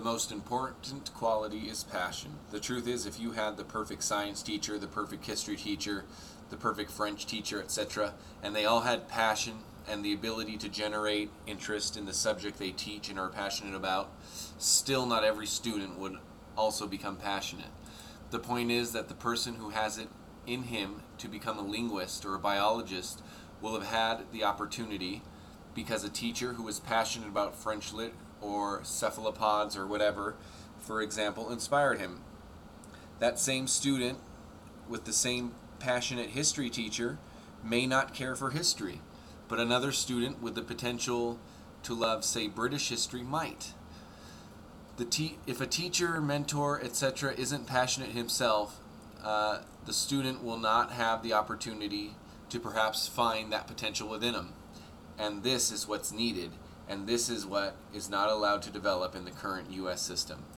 most important quality is passion. The truth is, if you had the perfect science teacher, the perfect history teacher, the perfect French teacher, etc., and they all had passion and the ability to generate interest in the subject they teach and are passionate about, still not every student would also become passionate. The point is that the person who has it in him to become a linguist or a biologist will have had the opportunity because a teacher who was passionate about French lit or cephalopods or whatever, for example, inspired him. That same student with the same passionate history teacher may not care for history, but another student with the potential to love, say, British history might. If a teacher, mentor, etc. isn't passionate himself, the student will not have the opportunity to perhaps find that potential within him. And this is what's needed, and this is what is not allowed to develop in the current U.S. system.